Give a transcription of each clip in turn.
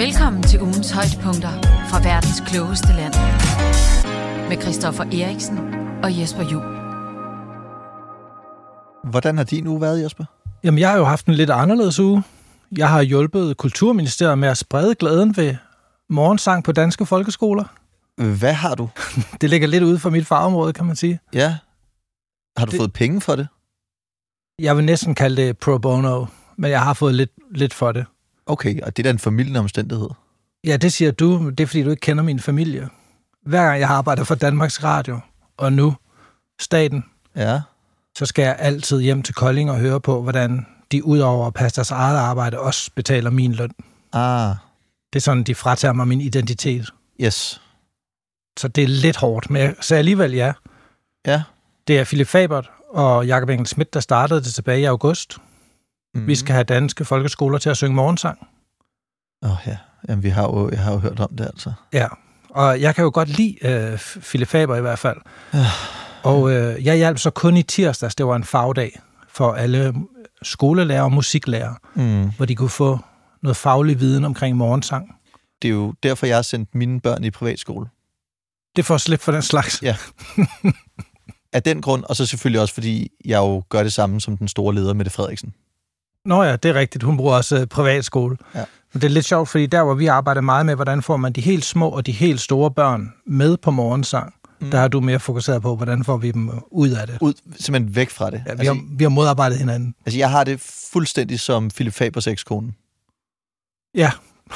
Velkommen til ugens højdepunkter fra verdens klogeste land. Med Christoffer Eriksen og Jesper Juhl. Hvordan har din uge været, Jesper? Jamen, jeg har jo haft en lidt anderledes uge. Jeg har hjulpet Kulturministeriet med at sprede glæden ved morgensang på danske folkeskoler. Hvad har du? Det ligger lidt ude for mit fagområde, kan man sige. Ja. Har du fået penge for det? Jeg vil næsten kalde det pro bono, men jeg har fået lidt for det. Okay, og det er da en formildende omstændighed. Ja, det siger du. Det er, fordi du ikke kender min familie. Hver gang jeg har arbejdet for Danmarks Radio, og nu staten, ja, så skal jeg altid hjem til Kolding og høre på, hvordan de udover at passe deres eget arbejde også betaler min løn. Ah. Det er sådan, de fratager mig min identitet. Yes. Så det er lidt hårdt, men jeg sagde alligevel ja. Ja. Det er Philip Fabert og Jakob Engel Schmidt, der startede det tilbage i august. Vi skal have danske folkeskoler til at synge morgensang. Ja. Jamen, jeg har jo hørt om det, altså. Ja, og jeg kan jo godt lide Philip Faber i hvert fald. Og jeg hjalp så kun i tirsdags, det var en fagdag for alle skolelærer og musiklærer, hvor de kunne få noget faglig viden omkring morgensang. Det er jo derfor, jeg har sendt mine børn i privatskole. Det får slippe for den slags. Ja. Af den grund, og så selvfølgelig også, fordi jeg jo gør det samme som den store leder, Mette Frederiksen. Nå ja, det er rigtigt. Hun bruger også privatskole. Ja. Men det er lidt sjovt, fordi der, hvor vi arbejder meget med, hvordan får man de helt små og de helt store børn med på morgensang, der har du mere fokuseret på, hvordan får vi dem ud af det. Simpelthen væk fra det. Ja, vi har modarbejdet hinanden. Altså, jeg har det fuldstændig som Philip Fabers ekskone. Ja.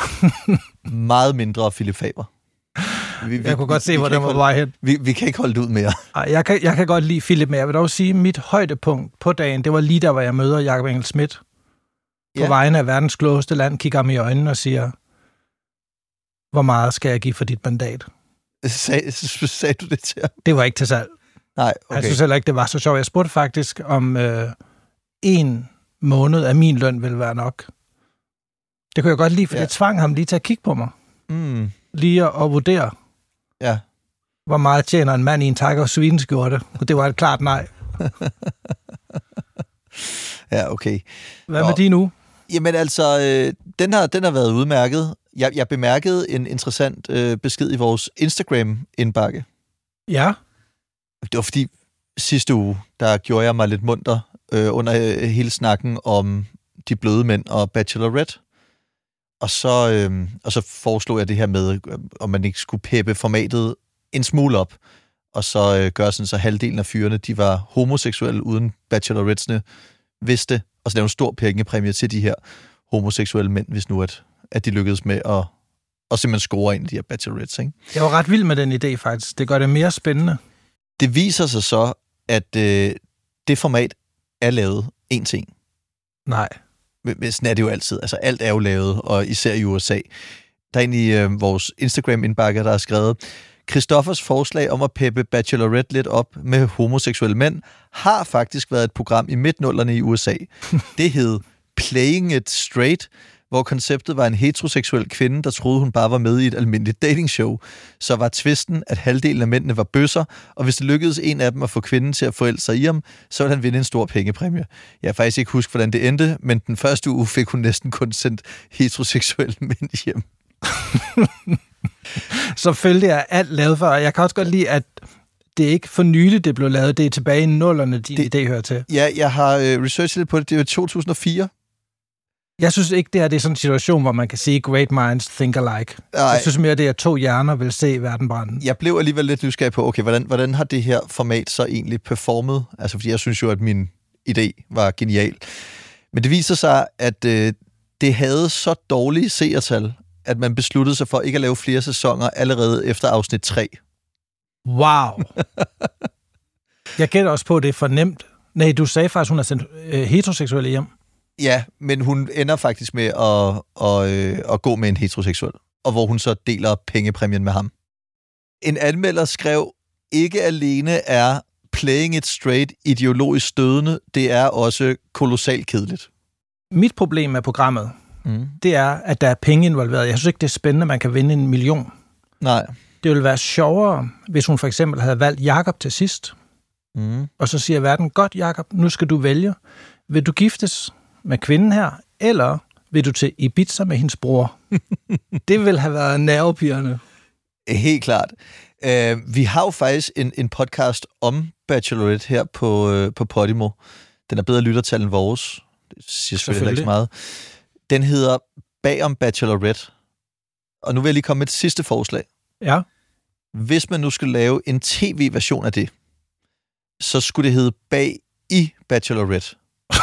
Meget mindre Philip Faber. Jeg kunne godt se, hvor den var vej hen. Vi kan ikke holde det ud mere. Jeg kan godt lide Philip, men jeg vil dog sige, at mit højdepunkt på dagen, det var lige der, hvor jeg møder Jakob Engel Schmidt. På vegne af verdens klogeste land, kigger ham i øjnene og siger, hvor meget skal jeg give for dit mandat? Sagde du det til ham? Det var ikke til salg. Nej, okay. Jeg synes heller ikke, det var så sjovt. Jeg spurgte faktisk, om 1 måned af min løn ville være nok. Det kunne jeg godt lide, for det tvang ham lige til at kigge på mig. Lige at vurdere, hvor meget tjener en mand i en takker og svineskjorte. Og det var et klart nej. Ja, okay. Hvad med din uge? Jamen altså, den har været udmærket. Jeg bemærkede en interessant besked i vores Instagram-indbakke. Ja. Det var fordi sidste uge, der gjorde jeg mig lidt munter under hele snakken om de bløde mænd og Bachelorette. Og så foreslog jeg det her med, om man ikke skulle peppe formatet en smule op, og så gøre sådan, så halvdelen af fyrene, de var homoseksuelle, uden bachelorettesne vidste, og så lave en stor pengepræmie til de her homoseksuelle mænd, hvis nu at de lykkedes med at simpelthen score ind i de her bachelorettes, ikke? Jeg var ret vild med den idé, faktisk. Det gør det mere spændende. Det viser sig så, at det format er lavet en ting. Nej. Men sådan er det jo altid. Altså, alt er jo lavet, og især i USA. Der er en i vores Instagram-indbakke, der har skrevet, Christoffers forslag om at peppe Bachelorette lidt op med homoseksuelle mænd har faktisk været et program i midt-nullerne i USA. Det hed Playing It Straight, hvor konceptet var en heteroseksuel kvinde, der troede, hun bare var med i et almindeligt datingshow. Så var twisten, at halvdelen af mændene var bøsser, og hvis det lykkedes en af dem at få kvinden til at forelske sig i ham, så ville han vinde en stor pengepræmie. Jeg kan faktisk ikke huske, hvordan det endte, men den første uge fik hun næsten kun sendt heteroseksuelle mænd hjem. Selvfølgelig er alt lavet for, og jeg kan også godt lide, at det er ikke for nyligt, det blev lavet. Det er tilbage i nullerne, din idé hører til. Ja, jeg har researchet lidt på det. Det er jo 2004. Jeg synes ikke, det er sådan en situation, hvor man kan sige, great minds think alike. Nej. Jeg synes mere, det er 2 hjerner vil se verden brænde. Jeg blev alligevel lidt nysgerrig på, okay, hvordan har det her format så egentlig performet? Altså, fordi jeg synes jo, at min idé var genial. Men det viser sig, at det havde så dårlige seertal, at man besluttede sig for ikke at lave flere sæsoner allerede efter afsnit 3. Wow! Jeg gætter også på, at det er for nemt. Nej, du sagde faktisk, hun har sendt heteroseksuelle hjem. Ja, men hun ender faktisk med at gå med en heteroseksuel, og hvor hun så deler pengepræmien med ham. En anmelder skrev, ikke alene er Playing It Straight ideologisk stødende, det er også kolossalt kedeligt. Mit problem med programmet, det er, at der er penge involveret. Jeg synes ikke, det er spændende, at man kan vinde 1 million. Nej. Det ville være sjovere, hvis hun for eksempel havde valgt Jakob til sidst. Og så siger verden, godt Jakob, nu skal du vælge. Vil du giftes med kvinden her, eller vil du til Ibiza med hendes bror? Det ville have været nervepirrende. Helt klart. Vi har jo faktisk en podcast om Bachelorette her på Podimo. Den er bedre lyttertal end vores. Det siger selvfølgelig ikke så meget. Den hedder Bag om Bachelorette. Og nu vil jeg lige komme med et sidste forslag. Ja. Hvis man nu skulle lave en tv-version af det, så skulle det hedde Bag i Bachelorette.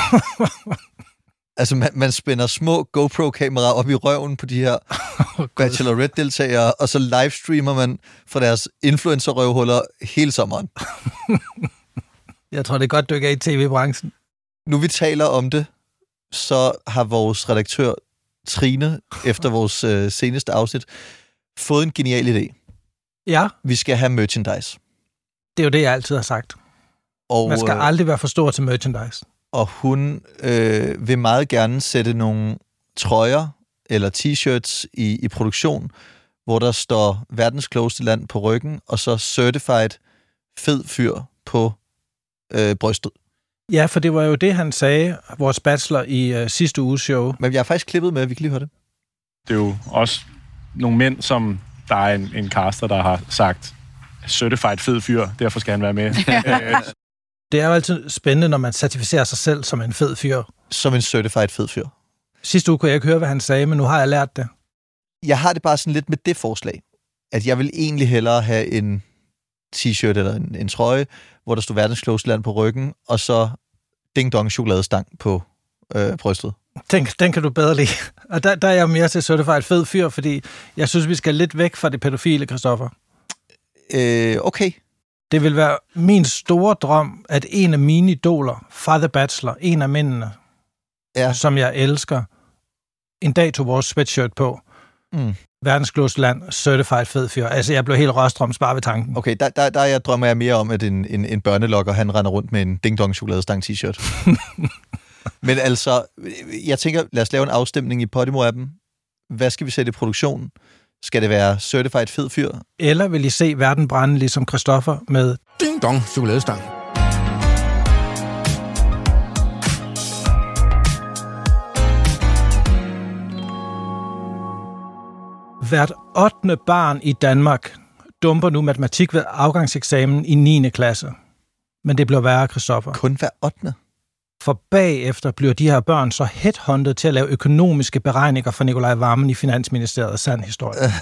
Altså, man spænder små GoPro-kameraer op i røven på de her Bachelorette-deltagere, og så livestreamer man fra deres influencer-røvhuller hele sommeren. Jeg tror, det er godt, du ikke er i tv-branchen. Nu vi taler om det, så har vores redaktør Trine, efter vores seneste afsnit, fået en genial idé. Ja. Vi skal have merchandise. Det er jo det, jeg altid har sagt. Og, man skal aldrig være for stor til merchandise. Og hun vil meget gerne sætte nogle trøjer eller t-shirts i produktion, hvor der står verdens klogeste land på ryggen, og så certified fed fyr på brystet. Ja, for det var jo det, han sagde, vores bachelor i sidste uges show. Men jeg har faktisk klippet med, vi kan lige høre det. Det er jo også nogle mænd, som der er en caster, der har sagt, certified fed fyr, derfor skal han være med. Det er jo altid spændende, når man certificerer sig selv som en fed fyr. Som en certified fed fyr. Sidste uge kunne jeg ikke høre, hvad han sagde, men nu har jeg lært det. Jeg har det bare sådan lidt med det forslag, at jeg vil egentlig hellere have en t-shirt eller en trøje, hvor der stod verdens klogeste land på ryggen, og så ding-dong chokoladestang på brystet. Den kan du bedre lide. Og der er jeg mere til certified fed fyr, fordi jeg synes, vi skal lidt væk fra det pædofile, Christoffer. Okay. Det vil være min store drøm, at en af mine idoler, fra The Bachelor, en af mændene, som jeg elsker, en dag tog vores sweatshirt på. Verdens klogeste land, certified fed fyr. Altså, jeg blev helt røstrøms bare ved tanken. Okay, der drømmer jeg mere om, at en børnelokker, han render rundt med en ding-dong chokoladestang t-shirt. Men altså, jeg tænker, lad os lave en afstemning i Podimo-appen. Hvad skal vi sætte i produktionen? Skal det være certified fed fyr? Eller vil I se verden brænde ligesom Christoffer med ding-dong chokoladestang? Hvert 8. barn i Danmark dumper nu matematik ved afgangseksamen i 9. klasse. Men det bliver værre, Christoffer. Kun hver 8. For bagefter bliver de her børn så headhunted til at lave økonomiske beregninger for Nikolaj Wammen i Finansministeriet. Sand historie. Det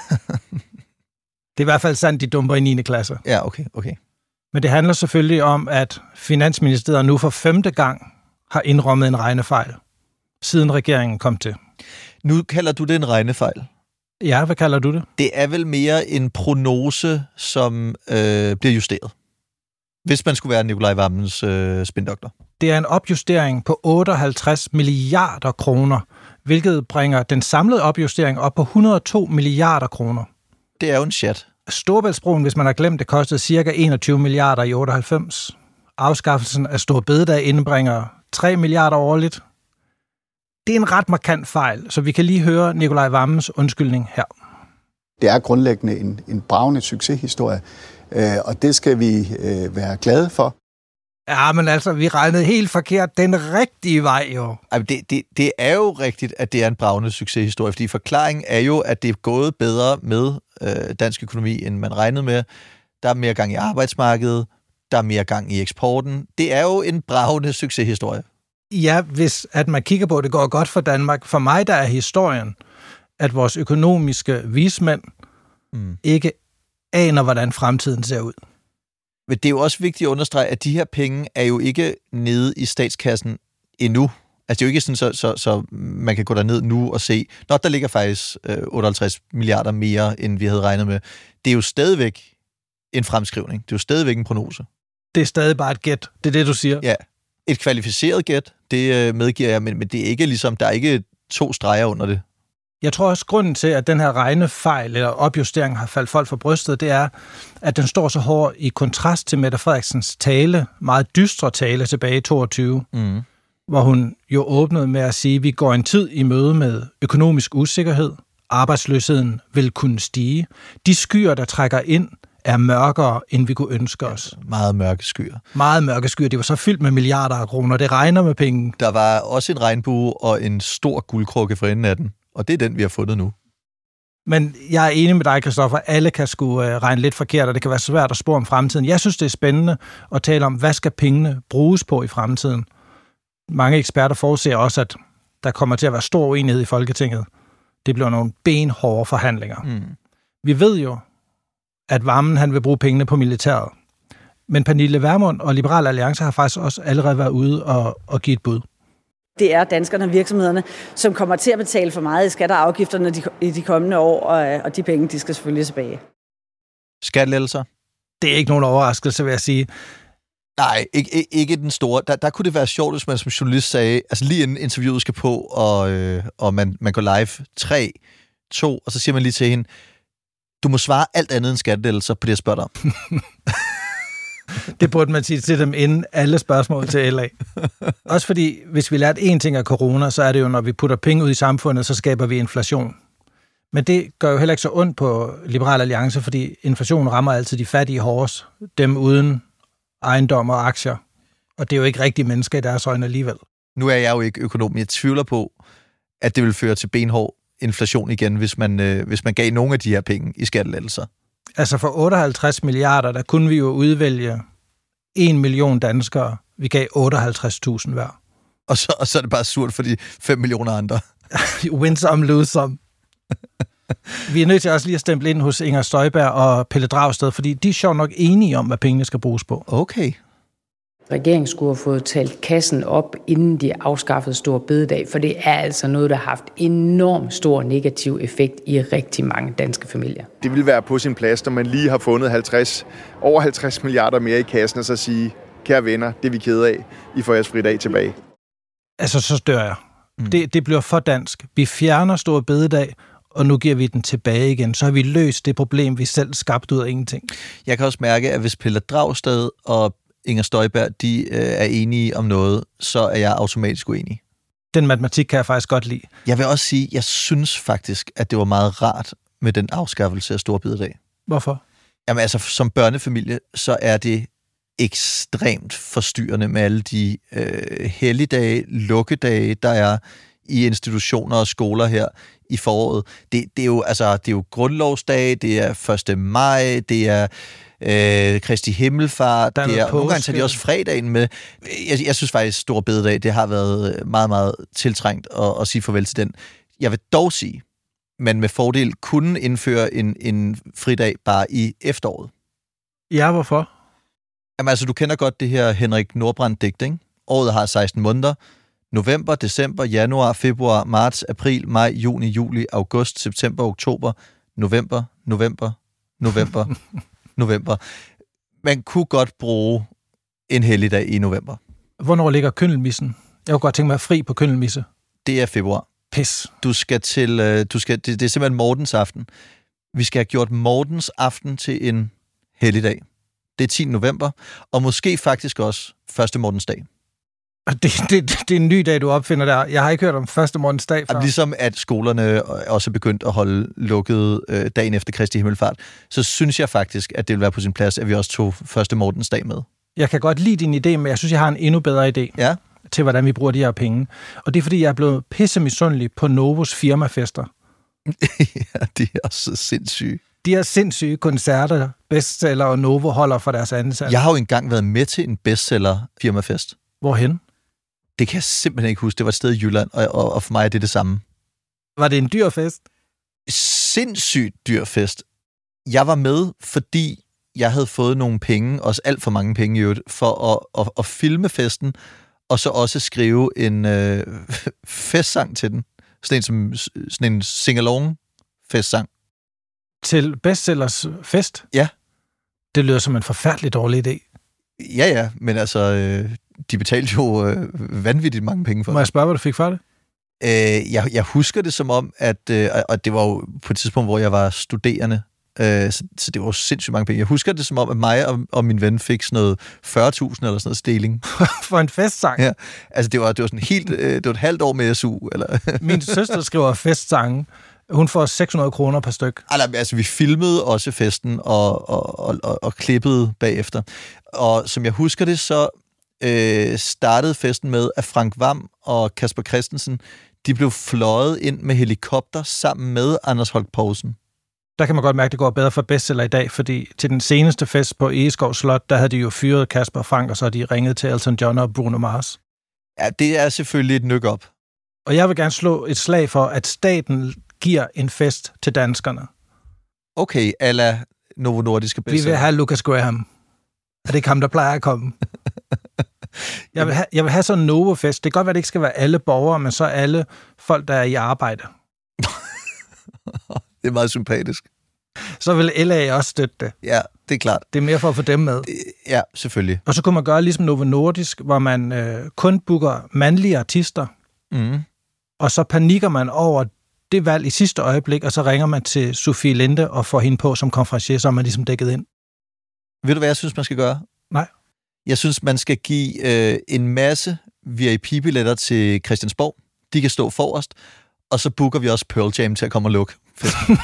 er i hvert fald sandt, de dumper i 9. klasse. Ja, okay. Men det handler selvfølgelig om, at Finansministeriet nu for 5. gang har indrømmet en regnefejl, siden regeringen kom til. Nu kalder du det en regnefejl. Ja, hvad kalder du det? Det er vel mere en prognose, som bliver justeret. Hvis man skulle være Nikolaj Wammens spindoktor. Det er en opjustering på 58 milliarder kroner, hvilket bringer den samlede opjustering op på 102 milliarder kroner. Det er jo en chat. Storebæltsbroen, hvis man har glemt, det kostede ca. 21 milliarder i 98. Afskaffelsen af Store Bededag indbringer 3 milliarder årligt. Det er en ret markant fejl, så vi kan lige høre Nikolaj Wammens undskyldning her. Det er grundlæggende en bragende succeshistorie, og det skal vi være glade for. Ja, men altså, vi regnede helt forkert den rigtige vej, jo. Det er jo rigtigt, at det er en bragende succeshistorie, fordi forklaringen er jo, at det er gået bedre med dansk økonomi, end man regnede med. Der er mere gang i arbejdsmarkedet, der er mere gang i eksporten. Det er jo en bragende succeshistorie. Ja, hvis at man kigger på, at det går godt for Danmark. For mig, der er historien, at vores økonomiske vismænd ikke aner, hvordan fremtiden ser ud. Men det er jo også vigtigt at understrege, at de her penge er jo ikke nede i statskassen endnu. Altså det er jo ikke sådan, så man kan gå derned nu og se, der ligger faktisk 58 milliarder mere, end vi havde regnet med. Det er jo stadigvæk en fremskrivning. Det er jo stadigvæk en prognose. Det er stadig bare et gæt. Det er det, du siger. Ja. Et kvalificeret gæt, det medgiver jeg, men det er ikke ligesom, der er ikke 2 streger under det. Jeg tror også, grunden til, at den her regnefejl eller opjustering har faldt folk for brystet, det er, at den står så hård i kontrast til Mette Frederiksens tale, meget dystre tale tilbage i 22, hvor hun jo åbnede med at sige, at vi går en tid i møde med økonomisk usikkerhed, arbejdsløsheden vil kunne stige. De skyer, der trækker ind, er mørkere, end vi kunne ønske os. Meget mørke skyer. Meget mørke skyer. Det var så fyldt med milliarder af kroner. Det regner med penge. Der var også en regnbue og en stor guldkrukke for enden af den. Og det er den, vi har fundet nu. Men jeg er enig med dig, Christoffer. Alle kan sgu regne lidt forkert, og det kan være svært at spå om fremtiden. Jeg synes, det er spændende at tale om, hvad skal pengene bruges på i fremtiden. Mange eksperter forudser også, at der kommer til at være stor uenighed i Folketinget. Det bliver nogle benhårde forhandlinger. Vi ved jo, at Wammen han vil bruge pengene på militæret. Men Pernille Vermund og Liberal Alliance har faktisk også allerede været ude og give et bud. Det er danskerne og virksomhederne, som kommer til at betale for meget i skatter og afgifterne i de kommende år, og de penge, de skal selvfølgelig tilbage. Skattelettelser? Det er ikke nogen overraskelse, vil jeg sige. Nej, ikke den store. Der kunne det være sjovt, hvis man som journalist sagde, altså lige inden interviewet skal på, og man går live 3, 2, og så siger man lige til hende, du må svare alt andet end skattelettelser på det, jeg spørger dig om. Det burde man sige til dem inden alle spørgsmål til LA. Også fordi, hvis vi lærte én ting af corona, så er det jo, når vi putter penge ud i samfundet, så skaber vi inflation. Men det gør jo heller ikke så ondt på Liberal Alliance, fordi inflationen rammer altid de fattige hårdest, dem uden ejendom og aktier. Og det er jo ikke rigtige mennesker i deres øjne alligevel. Nu er jeg jo ikke økonom, men jeg tvivler på, at det vil føre til benhård inflation igen, hvis man gav nogle af de her penge i skattelettelser. Altså for 58 milliarder, der kunne vi jo udvælge 1 million danskere. Vi gav 58.000 hver. Og så er det bare surt for de 5 millioner andre. Win some, lose some. Vi er nødt til også lige at stemple ind hos Inger Støjberg og Pelle Dragsted, fordi de er sjovt nok enige om, hvad pengene skal bruges på. Okay. Regeringen skulle have fået talt kassen op, inden de afskaffede store bededag, for det er altså noget, der har haft enormt stor negativ effekt i rigtig mange danske familier. Det vil være på sin plads, når man lige har fundet over 50 milliarder mere i kassen, og så sige, kære venner, det er vi kede af, I får jeres fridag tilbage. Altså, så dør jeg. Det bliver for dansk. Vi fjerner store bededag, og nu giver vi den tilbage igen. Så har vi løst det problem, vi selv skabte ud af ingenting. Jeg kan også mærke, at hvis Pelle Dragsted og Inger Støjberg, de er enige om noget, så er jeg automatisk uenig. Den matematik kan jeg faktisk godt lide. Jeg vil også sige, jeg synes faktisk, at det var meget rart med den afskaffelse af store bededag. Hvorfor? Jamen altså, som børnefamilie, så er det ekstremt forstyrrende med alle de helligdage, lukkedage, der er i institutioner og skoler her i foråret. Det er jo grundlovsdag, det er 1. maj, det er Kristi Himmelfart, det er nogle gange tager de også fredagen med. Jeg synes faktisk, Store Bededag, det har været meget, meget tiltrængt at sige farvel til den. Jeg vil dog sige, man med fordel kunne indføre en fridag bare i efteråret. Ja, hvorfor? Jamen altså, du kender godt det her Henrik Nordbrandt-digt, ikke? Året har 16 måneder. November, december, januar, februar, marts, april, maj, juni, juli, august, september, oktober, november. November. Man kunne godt bruge en helligdag i november. Hvornår ligger køndelmissen? Jeg kunne godt tænke mig fri på køndelmisse. Det er februar. Pis. Det er simpelthen Mortens aften. Vi skal have gjort Mortens aften til en helligdag. Det er 10. november, og måske faktisk også 1. Mortensdag. Det er en ny dag, du opfinder der. Jeg har ikke hørt om 1. Mortensdag før. Ligesom at skolerne også er begyndt at holde lukket dagen efter Kristi Himmelfart, så synes jeg faktisk, at det vil være på sin plads, at vi også tog 1. Mortensdag med. Jeg kan godt lide din idé, men jeg synes, jeg har en endnu bedre idé til, hvordan vi bruger de her penge. Og det er, fordi jeg er blevet pissemisundelig på Novos firmafester. Ja, de er også sindssyge. De her sindssyge koncerter, bestseller og Novo holder for deres ansatte. Jeg har jo engang været med til en bestseller-firmafest. Hvorhen? Det kan jeg simpelthen ikke huske. Det var et sted i Jylland, og for mig er det samme. Var det en dyr fest? Sindssygt dyr fest. Jeg var med, fordi jeg havde fået nogle penge, også alt for mange penge i øvrigt, for at filme festen, og så også skrive en festsang til den. Sådan en sing-along festsang. Til bestsellers fest? Ja. Det lyder som en forfærdelig dårlig idé. Ja, men altså, de betalte jo vanvittigt mange penge for det. Må jeg spørge, hvad du fik for det? Jeg husker det som om, at og det var jo på et tidspunkt, hvor jeg var studerende, så det var jo sindssygt mange penge. Jeg husker det som om, at mig og min ven fik sådan noget 40.000 eller sådan noget stilling. For en festsang? Ja, altså det var sådan helt, det var et halvt år med SU. Eller? Min søster skriver festsange. Hun får 600 kroner per styk. Altså, vi filmede også festen og klippede bagefter. Og som jeg husker det, så startede festen med, at Frank Hvam og Kasper Christensen, De blev fløjet ind med helikopter sammen med Anders Holk Poulsen. Der kan man godt mærke, at det går bedre for bestseller i dag, fordi til den seneste fest på Egeskov Slot, der havde de jo fyret Kasper Frank, og så de ringet til Elton John og Bruno Mars. Ja, det er selvfølgelig et nyk op. Og jeg vil gerne slå et slag for, at staten giver en fest til danskerne. Okay, a la Novo Nordiske bestseller. Vi vil have Lucas Graham. Er det ikke ham, der plejer at komme? Jeg vil have sådan en Novo-fest. Det kan godt være, at det ikke skal være alle borgere, men så alle folk, der er i arbejde. Det er meget sympatisk. Så vil LA også støtte det. Ja, det er klart. Det er mere for at få dem med. Ja, selvfølgelig. Og så kunne man gøre ligesom Novo Nordisk, hvor man kun booker mandlige artister, og så panikker man over det valg i sidste øjeblik, og så ringer man til Sofie Linde og får hende på som konferencier, så er man ligesom dækket ind. Ved du, hvad jeg synes, man skal gøre? Nej. Jeg synes, man skal give en masse VIP-billetter til Christiansborg. De kan stå forrest, og så booker vi også Pearl Jam til at komme og lukke festen.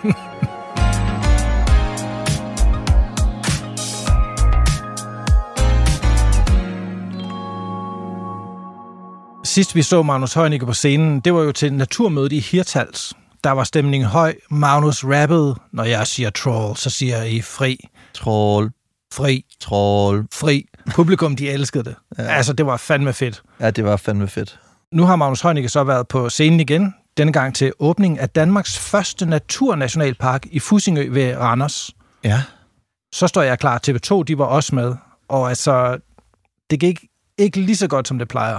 Sidst vi så Magnus Heunicke på scenen, det var jo til naturmødet i Hirtshals. Der var stemningen høj. Magnus rappede. Når jeg siger troll, så siger I fri. Troll. Fri. Troll. Fri. Publikum, de elskede det. Ja. Altså, det var fandme fedt. Ja, det var fandme fedt. Nu har Magnus Heunicke så været på scenen igen. Denne gang til åbning af Danmarks første naturnationalpark i Fussingø ved Randers. Ja. Så står jeg klar. TV2, de var også med. Og altså, det gik ikke lige så godt, som det plejer.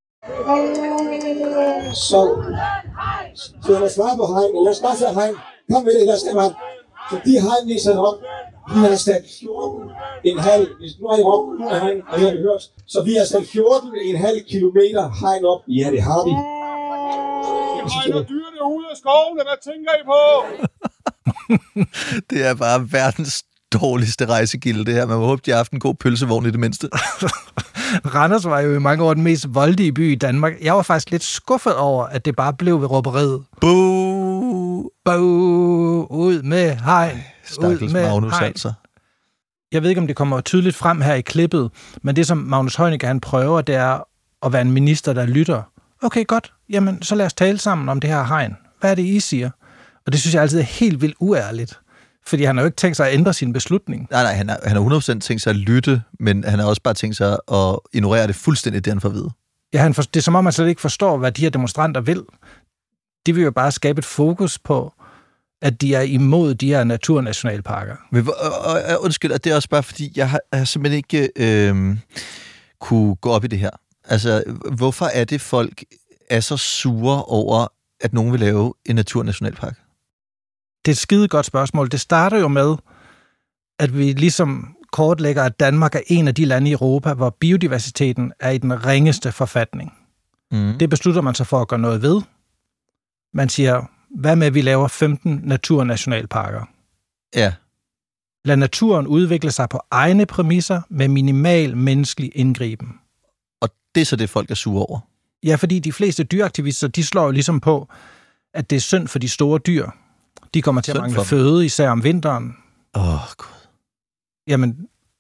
Så lad os svare på hegn. Lad os bare få hegn. Kom med det, lad os stemme ham. Så de hegn viser op. Vi har sat 14,5. Hvis nu er I op af hegn, og jeg har hørt. Så vi har sat 14,5 kilometer hegn op. Ja, det har vi. Hegner dyrene ude af skovene. Hvad tænker I på? Det er bare verdens dårligste rejsegilde, det her. Man må håbe, de har haft en god pølsevogn i det mindste. Randers var jo i mange år den mest voldige by i Danmark. Jeg var faktisk lidt skuffet over, at det bare blev ved råberiet. Boo! Boo! Ud med hegn! Stakkels Magnus, altså. Jeg ved ikke, om det kommer tydeligt frem her i klippet, men det, som Magnus Heunicke han prøver, det er at være en minister, der lytter. Okay, godt. Jamen, så lad os tale sammen om det her hegn. Hvad er det, I siger? Og det synes jeg altid er helt vildt uærligt. Fordi han har jo ikke tænkt sig at ændre sin beslutning. Nej, han har 100% tænkt sig at lytte, men han har også bare tænkt sig at ignorere det fuldstændig, det han får at vide. Ja, det er som om, man slet ikke forstår, hvad de her demonstranter vil. De vil jo bare skabe et fokus på, at de er imod de her naturnationalparker. Men, undskyld, at det er også bare, fordi jeg har simpelthen ikke kunne gå op i det her. Altså, hvorfor er det, folk er så sure over, at nogen vil lave en naturnationalpark? Det er et skide godt spørgsmål. Det starter jo med, at vi ligesom kortlægger, at Danmark er en af de lande i Europa, hvor biodiversiteten er i den ringeste forfatning. Det beslutter man sig for at gøre noget ved. Man siger, hvad med, at vi laver 15 naturnationalparker? Ja. Lad naturen udvikle sig på egne præmisser med minimal menneskelig indgriben. Og det er så det, folk er sure over? Ja, fordi de fleste dyreaktivister, de slår jo ligesom på, at det er synd for de store dyr. De kommer til at mangle føde, især om vinteren. Gud. Jamen...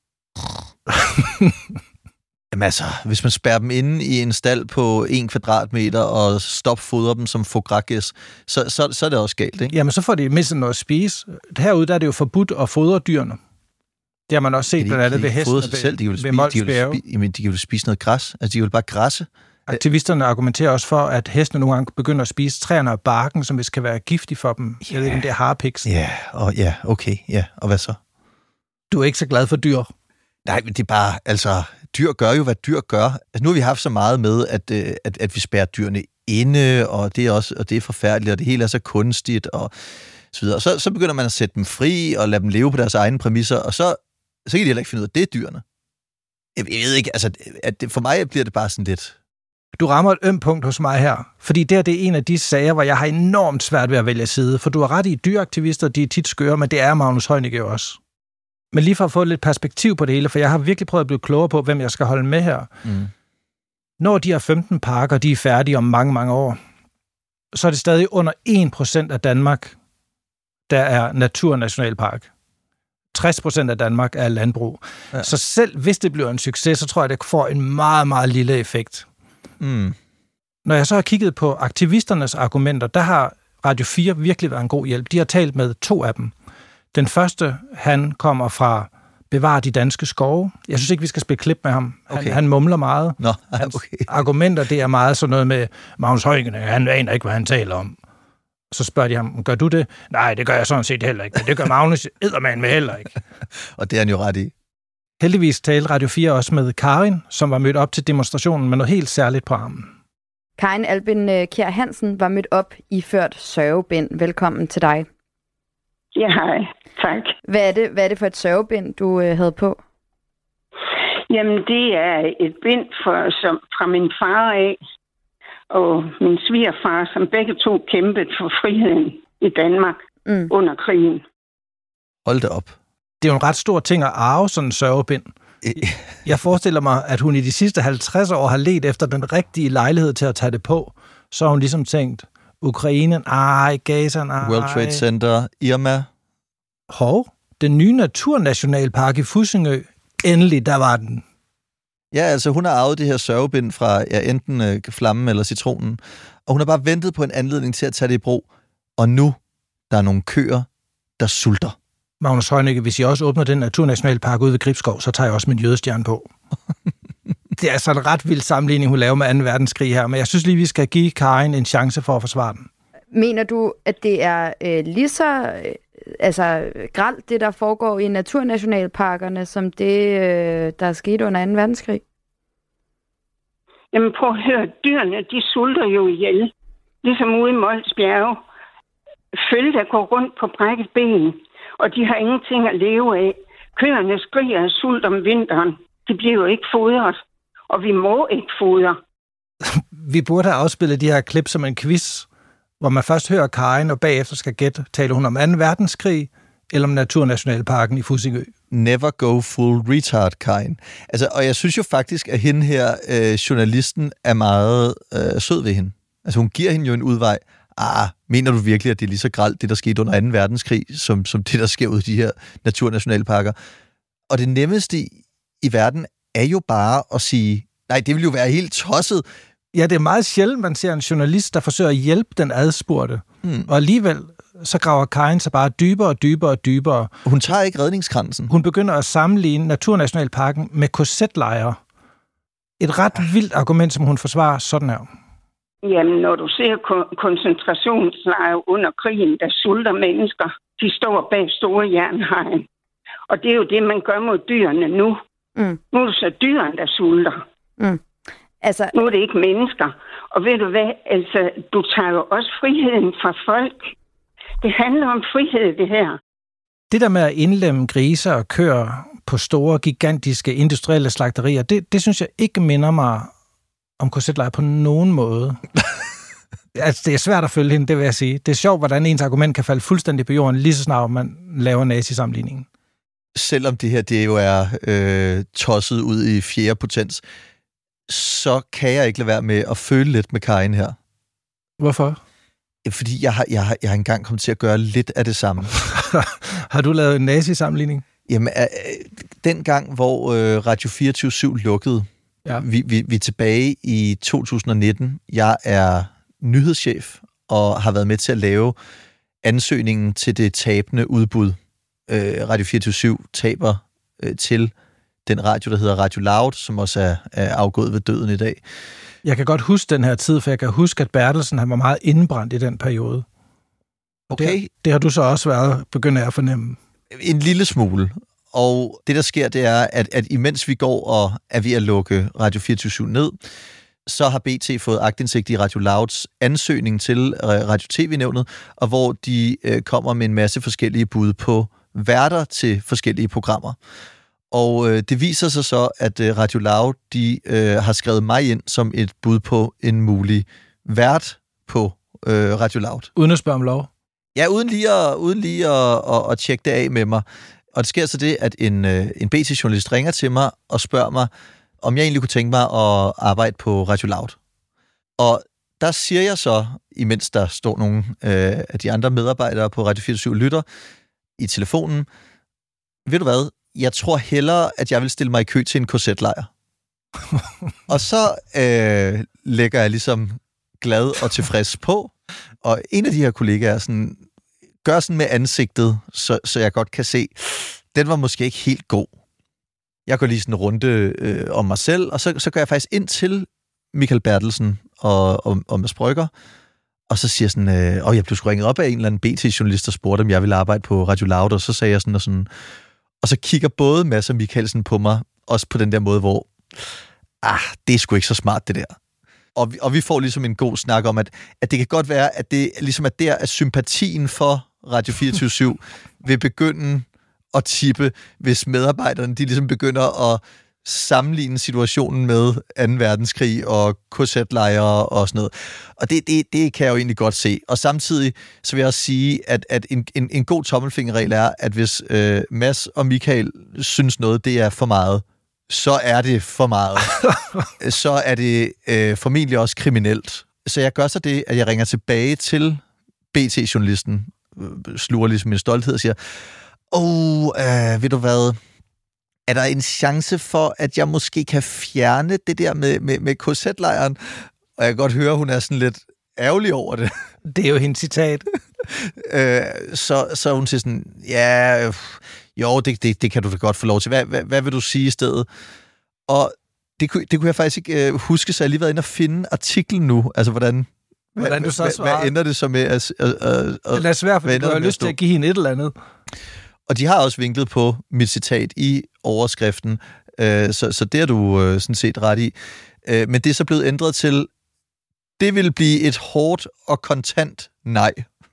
Jamen altså, hvis man spærrer dem inde i en stald på 1 kvadratmeter og stopfodrer dem som foie gras, så er det også galt, ikke? Jamen, så får de mistet noget at spise. Herude der er det jo forbudt at fodre dyrene. Det har man også set blandt andet ved hestene ved Mols Bjerge. Jamen, de kan jo spise noget græs. Altså, de vil bare græsse. Aktivisterne argumenterer også for, at hestene nogle gange begynder at spise træerne og barken, som hvis kan være giftig for dem. Jeg ved ikke, om det er harpiks. Ja, okay. Ja, og hvad så? Du er ikke så glad for dyr? Nej, men det er bare, altså, dyr gør jo, hvad dyr gør. Altså, nu har vi haft så meget med, at vi spærrer dyrene inde, og det er forfærdeligt, og det hele er så kunstigt, og så videre. Så begynder man at sætte dem fri, og lade dem leve på deres egne præmisser, og så kan de heller ikke finde ud af, det er dyrene. Jeg ved ikke, altså, for mig bliver det bare sådan lidt... Du rammer et ømt punkt hos mig her, fordi det er en af de sager, hvor jeg har enormt svært ved at vælge side, for du har ret i, dyreaktivister, de er tit skøre, men det er Magnus Heunicke jo også. Men lige for at få lidt perspektiv på det hele, for jeg har virkelig prøvet at blive klogere på, hvem jeg skal holde med her. Når de her 15 parker, de er færdige om mange, mange år, så er det stadig under 1% af Danmark, der er naturnationalpark. 60% af Danmark er landbrug. Ja. Så selv hvis det bliver en succes, så tror jeg, det får en meget, meget lille effekt. Når jeg så har kigget på aktivisternes argumenter, der har Radio 4 virkelig været en god hjælp. De har talt med 2 af dem. Den første, han kommer fra Bevar de danske skove. Jeg synes ikke, vi skal spille klip med ham. Han mumler meget. Hans argumenter, det er meget sådan noget med Magnus Heunicke, han aner ikke, hvad han taler om. Så spørger de ham, gør du det? Nej, det gør jeg sådan set heller ikke, men det gør Magnus eddermand med heller ikke. Og det er han jo ret i. Heldigvis talte Radio 4 også med Karin, som var mødt op til demonstrationen med noget helt særligt på armen. Karin Albin Kjær Hansen var mødt op iført sørgebind. Velkommen til dig. Ja, hej. Tak. Hvad er det for et sørgebind, du havde på? Jamen, det er et bind fra min far af, og min svigerfar, som begge to kæmpede for friheden i Danmark under krigen. Hold det op. Det er jo en ret stor ting at arve sådan en sørgebind. Jeg forestiller mig, at hun i de sidste 50 år har ledt efter den rigtige lejlighed til at tage det på. Så har hun ligesom tænkt, Ukraine, Gaza, World Trade Center, Irma. Den nye naturnationalpark i Fussingø. Endelig, der var den. Ja, altså hun har arvet det her sørgebind fra enten flammen eller citronen. Og hun har bare ventet på en anledning til at tage det i brug. Og nu, der er nogle køer, der sulter. Magnus Heunicke, hvis I også åbner den naturnationalpark ude ved Gribskov, så tager jeg også min jødestjerne på. Det er altså en ret vild sammenligning, hun laver med 2. verdenskrig her, men jeg synes lige, vi skal give Karin en chance for at forsvare den. Mener du, at det er lige så grelt, det der foregår i naturnationalparkerne, som det, der er sket under 2. verdenskrig? Jamen prøv at høre, dyrene, de sulter jo ihjel. Ligesom ude i Mols Bjerge. Følge, der går rundt på brækket ben, og de har ingenting at leve af. Køerne skriger af sult om vinteren. De bliver jo ikke fodret, og vi må ikke fodre. Vi burde have afspillet de her klip som en quiz, hvor man først hører Karin, og bagefter skal gætte, taler hun om 2. verdenskrig eller om Naturnationalparken i Fussingø. Never go full retard, Karin. Altså, og jeg synes jo faktisk, at hende her, journalisten, er meget sød ved hende. Altså, hun giver hende jo en udvej. Mener du virkelig, at det er lige så grelt, det der skete under 2. verdenskrig, som det, der sker ud i de her naturnationalparker? Og det nemmeste i verden er jo bare at sige, nej, det vil jo være helt tosset. Ja, det er meget sjældent, man ser en journalist, der forsøger at hjælpe den adspurgte. Og alligevel, så graver Karin sig bare dybere og dybere og dybere. Hun tager ikke redningskransen. Hun begynder at sammenligne Naturnationalparken med korsetlejre. Et ret vildt argument, som hun forsvarer sådan her. Jamen, når du ser koncentrationslejre under krigen, der sulter mennesker, de står bag store jernhegn. Og det er jo det, man gør mod dyrene nu. Nu er det så dyrene, der sulter. Nu er det ikke mennesker. Og ved du hvad, altså, du tager jo også friheden fra folk. Det handler om frihed, det her. Det der med at indlemme griser og køer på store, gigantiske, industrielle slagterier, det synes jeg ikke minder mig om korsetlejre på nogen måde. Altså, det er svært at følge hende, det vil jeg sige. Det er sjovt, hvordan ens argument kan falde fuldstændig på jorden, lige så snart man laver nazi-sammenligningen. Selvom det her, det jo er tosset ud i 4. potens, så kan jeg ikke lade være med at føle lidt med Karin her. Hvorfor? Fordi jeg har engang kommet til at gøre lidt af det samme. Har du lavet en nazi-sammenligning? Jamen, den gang, hvor Radio 24/7 lukkede, vi er tilbage i 2019. Jeg er nyhedschef og har været med til at lave ansøgningen til det tabende udbud. Radio 24/7 taber til den radio, der hedder Radio Loud, som også er afgået ved døden i dag. Jeg kan godt huske den her tid, for jeg kan huske, at Bertelsen han var meget indbrændt i den periode. Okay. Det har du så også været begyndt at fornemme. En lille smule. Og det, der sker, det er, at imens vi går og er ved at lukke Radio 24/7 ned, så har BT fået aktindsigt i Radio Louds ansøgning til Radio TV-nævnet, og hvor de kommer med en masse forskellige bud på værter til forskellige programmer. Og det viser sig så, at Radio Loud, de har skrevet mig ind som et bud på en mulig vært på Radio Loud. Uden at spørge om lov? Ja, uden lige at tjekke det af med mig. Og det sker så det, at en BT-journalist ringer til mig og spørger mig, om jeg egentlig kunne tænke mig at arbejde på Radio Loud. Og der siger jeg så, imens der står nogle af de andre medarbejdere på Radio 24/7 lytter i telefonen, ved du hvad, jeg tror hellere, at jeg vil stille mig i kø til en korsetlejr. Og så lægger jeg ligesom glad og tilfreds på. Og en af de her kollegaer sådan, gør sådan med ansigtet, så jeg godt kan se, den var måske ikke helt god. Jeg går lige sådan en runde om mig selv, og så går jeg faktisk ind til Michael Bertelsen og Mads Brygger, og så siger jeg sådan, jeg blev sgu ringet op af en eller anden BT-journalist, der spurgte, om jeg ville arbejde på Radio Loud, og så sagde jeg sådan og sådan, og så kigger både Mads og Michaelsen på mig, også på den der måde, hvor, det er sgu ikke så smart, det der. Og vi får ligesom en god snak om, at det kan godt være, at det ligesom er der, at sympatien for Radio 24/7 vil begynde at tippe, hvis medarbejderne de ligesom begynder at sammenligne situationen med 2. verdenskrig og KZ-lejre og sådan noget. Og det kan jeg jo egentlig godt se. Og samtidig så vil jeg også sige, at en god tommelfingerregel er, at hvis Mads og Michael synes noget, det er for meget, så er det for meget. Så er det formentlig også kriminelt. Så jeg gør så det, at jeg ringer tilbage til BT-journalisten, sluger ligesom min stolthed og siger, ved du hvad, er der en chance for, at jeg måske kan fjerne det der med KZ-lejren? Og jeg kan godt høre, hun er sådan lidt ærgerlig over det. Det er jo hendes citat. Så hun siger sådan, det kan du da godt få lov til. Hvad vil du sige i stedet? Og det kunne jeg faktisk ikke huske, så jeg har lige været inde og finde artiklen nu. Altså, hvordan du så svarer. Hvad ender det så med? Det er svært, for du har lyst til at give hende et eller andet. Og de har også vinklet på mit citat i overskriften, så det er du sådan set ret i. Men det er så blevet ændret til, det vil blive et hårdt og kontant nej.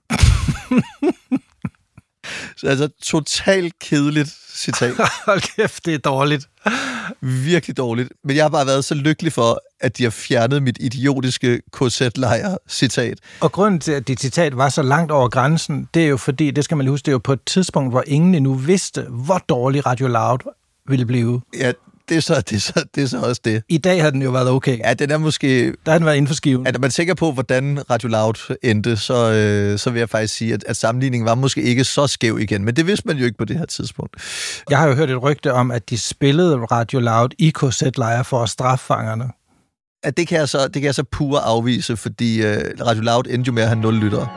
Så altså totalt kedeligt citat. Hold kæft, det er dårligt. Virkelig dårligt. Men jeg har bare været så lykkelig for, at de har fjernet mit idiotiske KZ-lejr-citat. Og grunden til, at dit citat var så langt over grænsen, det er jo fordi, det skal man lige huske, det er jo på et tidspunkt, hvor ingen endnu vidste, hvor dårlig Radio Loud ville blive. Ja, det er så også det. I dag har den jo været okay. Ja, den er måske... Der har den været inden for skiven. Når man tænker på, hvordan Radio Loud endte, så vil jeg faktisk sige, at sammenligningen var måske ikke så skæv igen. Men det vidste man jo ikke på det her tidspunkt. Jeg har jo hørt et rygte om, at de spillede Radio Loud i KZ-lejre for at straffe fangerne. At det kan jeg så pure afvise, fordi Radio Loud endte jo med at have 0 lyttere.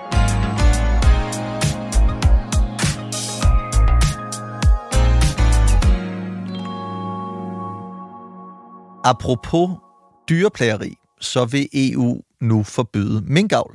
Apropos dyreplageri, så vil EU nu forbyde minkavl.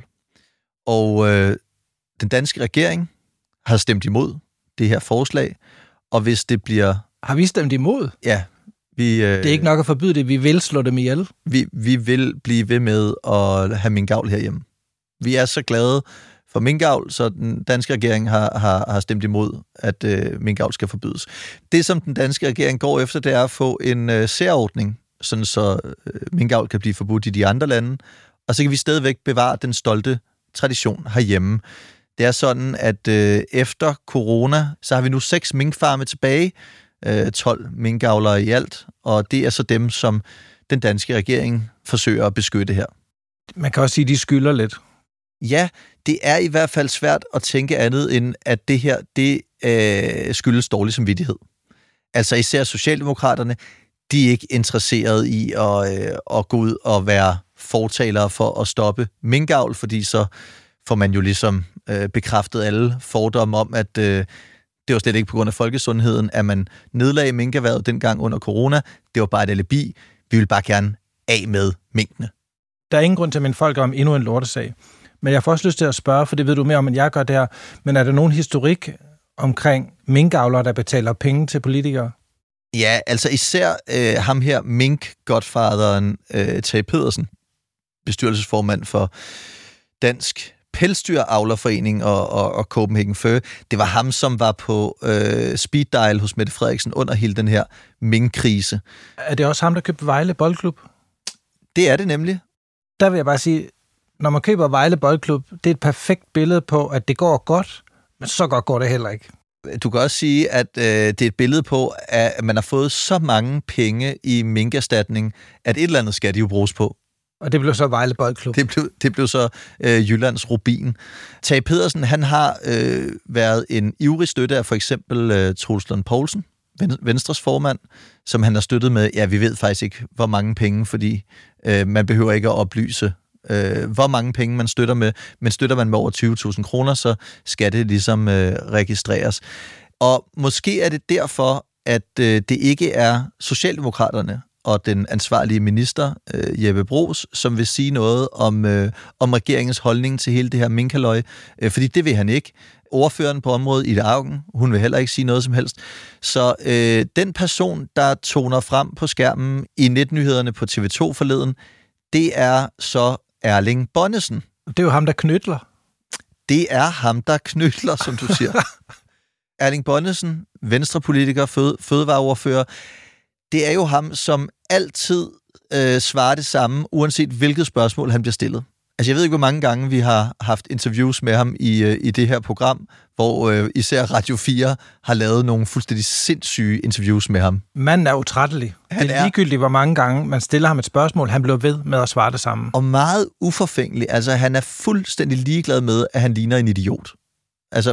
Og den danske regering har stemt imod det her forslag, og hvis det bliver... Har vi stemt imod? Ja. Det er ikke nok at forbyde det, vi vil slå dem ihjel. Vi vil blive ved med at have minkavl herhjemme. Vi er så glade for minkavl, så den danske regering har stemt imod, at minkavl skal forbydes. Det, som den danske regering går efter, det er at få en særordning, sådan så minkavl kan blive forbudt i de andre lande, og så kan vi stadigvæk bevare den stolte tradition herhjemme. Det er sådan, at efter corona, så har vi nu 6 minkfarme tilbage, 12 minkavlere i alt, og det er så dem, som den danske regering forsøger at beskytte her. Man kan også sige, at de skylder lidt. Ja, det er i hvert fald svært at tænke andet end, at det her, det skyldes dårlig samvittighed. Altså især Socialdemokraterne, de er ikke interesserede i at gå ud og være fortalere for at stoppe minkavl, fordi så får man jo ligesom bekræftet alle fordomme om, at det var slet ikke på grund af folkesundheden, at man nedlagde minkerhvervet dengang under corona. Det var bare et alibi. Vi vil bare gerne af med minkene. Der er ingen grund til at minde folk om endnu en lortesag. Men jeg får også lyst til at spørge, for det ved du mere om, end jeg gør der. Men er der nogen historik omkring minkavlere, der betaler penge til politikere? Ja, altså især ham her, mink-godfaderen Tage Pedersen, bestyrelsesformand for Dansk Pelsdyravlerforening og Copenhagen Fur. Det var ham, som var på speed dial hos Mette Frederiksen under hele den her minkkrise. Er det også ham, der købte Vejle Boldklub? Det er det nemlig. Der vil jeg bare sige, når man køber Vejle Boldklub, det er et perfekt billede på, at det går godt, men så godt går det heller ikke. Du kan også sige, at det er et billede på, at man har fået så mange penge i minkerstatning, at et eller andet skal de jo bruges på. Og det blev så Vejle Boldklub. Det blev så Jyllands Rubin. Tage Pedersen, han har været en ivrig støtte af for eksempel Troels Lund Poulsen, Venstres formand, som han har støttet med, ja, vi ved faktisk ikke, hvor mange penge, fordi man behøver ikke at oplyse hvor mange penge man støtter med, men støtter man med over 20.000 kroner, så skal det ligesom registreres. Og måske er det derfor, at det ikke er Socialdemokraterne og den ansvarlige minister, Jeppe Bruus, som vil sige noget om regeringens holdning til hele det her minkhalløj, fordi det vil han ikke. Ordføreren på området, Ida Auken, hun vil heller ikke sige noget som helst. Så den person, der toner frem på skærmen i netnyhederne på TV2 forleden, det er så Erling Bonnesen. Det er jo ham, der knytler. Det er ham, der knytler, som du siger. Erling Bonnesen, venstrepolitiker, fødevareordfører, det er jo ham, som altid svarer det samme, uanset hvilket spørgsmål han bliver stillet. Altså, jeg ved ikke, hvor mange gange vi har haft interviews med ham i det her program, hvor især Radio 4 har lavet nogle fuldstændig sindssyge interviews med ham. Manden er utrættelig. Det er ligegyldigt, hvor mange gange man stiller ham et spørgsmål, han bliver ved med at svare det samme. Og meget uforfængelig. Altså, han er fuldstændig ligeglad med, at han ligner en idiot. Altså,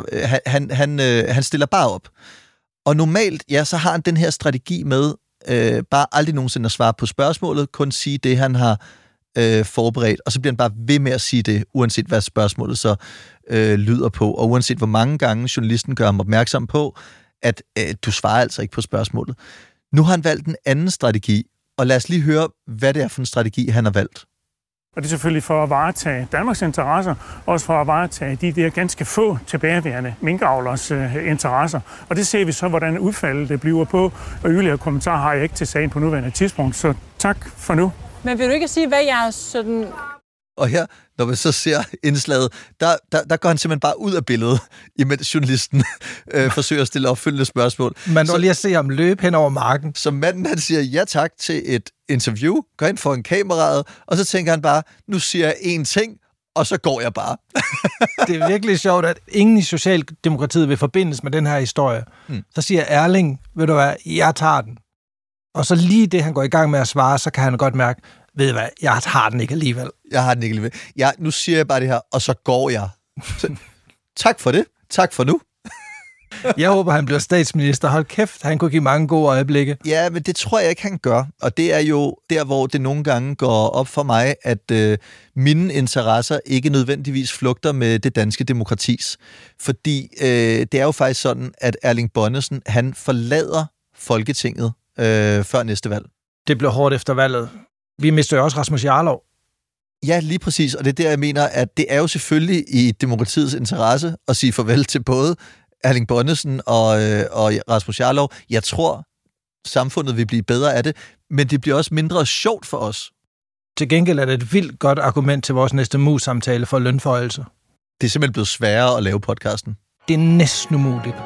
han stiller bare op. Og normalt, ja, så har han den her strategi med bare aldrig nogensinde at svare på spørgsmålet, kun sige det, han har forberedt, og så bliver han bare ved med at sige det, uanset hvad spørgsmålet så lyder på, og uanset hvor mange gange journalisten gør ham opmærksom på, at du svarer altså ikke på spørgsmålet. Nu har han valgt en anden strategi, og lad os lige høre, hvad det er for en strategi, han har valgt. Og det er selvfølgelig for at varetage Danmarks interesser, også for at varetage de der ganske få tilbageværende minkavlers interesser. Og det ser vi så, hvordan udfaldet det bliver på, og yderligere kommentarer har jeg ikke til sagen på nuværende tidspunkt, så tak for nu. Men vil du ikke sige, hvad jeg sådan... Og her, når man så ser indslaget, der går han simpelthen bare ud af billedet, imens journalisten forsøger at stille opfølgende spørgsmål. Man når lige at se ham løbe hen over marken. Så manden, han siger ja tak til et interview, går ind foran kameraet, og så tænker han bare, nu siger jeg én ting, og så går jeg bare. Det er virkelig sjovt, at ingen i Socialdemokratiet vil forbindes med den her historie. Så siger Erling, ved du hvad, jeg tager den. Og så lige det, han går i gang med at svare, så kan han godt mærke, ved du hvad, jeg har den ikke alligevel. Nu siger jeg bare det her, og så går jeg. Så, tak for det. Tak for nu. Jeg håber, han bliver statsminister. Hold kæft, han kunne give mange gode øjeblikke. Ja, men det tror jeg ikke, han gør. Og det er jo der, hvor det nogle gange går op for mig, at mine interesser ikke nødvendigvis flugter med det danske demokratis. Fordi det er jo faktisk sådan, at Erling Bonnesen, han forlader Folketinget før næste valg. Det bliver hårdt efter valget. Vi mister jo også Rasmus Jarlov. Ja, lige præcis. Og det er der, jeg mener, at det er jo selvfølgelig i demokratiets interesse at sige farvel til både Erling Bonnesen og Rasmus Jarlov. Jeg tror, samfundet vil blive bedre af det, men det bliver også mindre sjovt for os. Til gengæld er det et vildt godt argument til vores næste mus-samtale for lønforhøjelse. Det er simpelthen blevet sværere at lave podcasten. Det er næsten umuligt.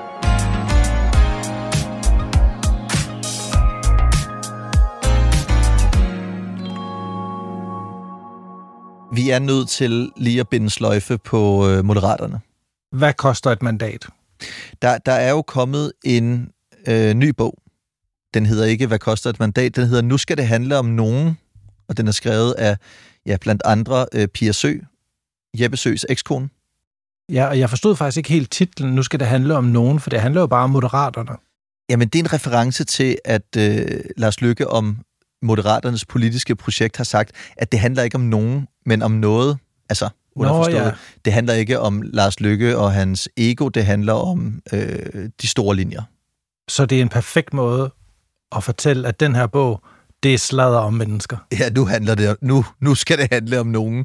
Vi er nødt til lige at binde sløjfe på Moderaterne. Hvad koster et mandat? Der er jo kommet en ny bog. Den hedder ikke, hvad koster et mandat? Den hedder, nu skal det handle om nogen. Og den er skrevet af, blandt andre Pia Sø, Jeppe Søs ekskone. Ja, og jeg forstod faktisk ikke helt titlen, nu skal det handle om nogen, for det handler jo bare om Moderaterne. Jamen, det er en reference til, at Lars Løkke om Moderaternes politiske projekt har sagt, at det handler ikke om nogen, men om noget. Altså, underforstået. Det handler ikke om Lars Løkke og hans ego, det handler om de store linjer. Så det er en perfekt måde at fortælle, at den her bog, det er sladder om mennesker. Ja, nu skal det handle om nogen.